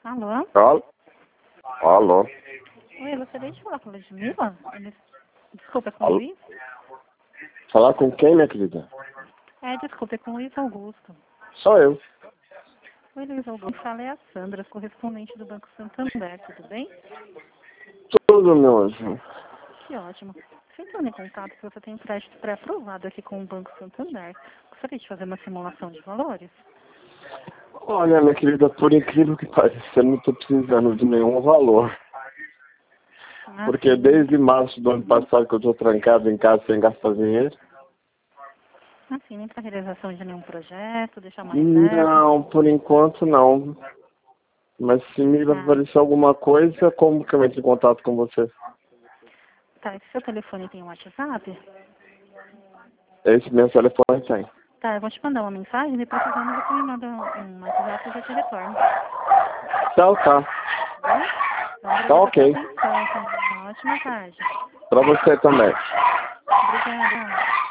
Alô? Alô? Alô? Oi, gostaria de falar com a Ludmilla? Desculpa, é com o Alô? Luiz? Falar com quem, minha querida? Desculpa, é com o Luiz Augusto. Sou eu. Oi, Luiz Augusto. Fala é a Sandra, correspondente do Banco Santander, tudo bem? Tudo, meu anjo. Que ótimo. Você entrou em contato que você tem um crédito pré-aprovado aqui com o Banco Santander. Gostaria de fazer uma simulação de valores? Olha, minha querida, por incrível que pareça, eu não estou precisando de nenhum valor. Porque Sim. desde março do ano passado que eu estou trancado em casa sem gastar dinheiro. Assim, nem para realização de nenhum projeto, deixar uma reserva? Não, por enquanto não. Mas se me aparecer alguma coisa, como que eu entro em contato com você? Tá, esse seu telefone tem um WhatsApp? Esse meu telefone tem. Tá, eu vou te mandar uma mensagem e precisando você me manda um WhatsApp e eu já te retorno. Tá. Tá bom? Então, Tá obrigada pela ok. atenção. Uma ótima tarde. Pra você também. Obrigada.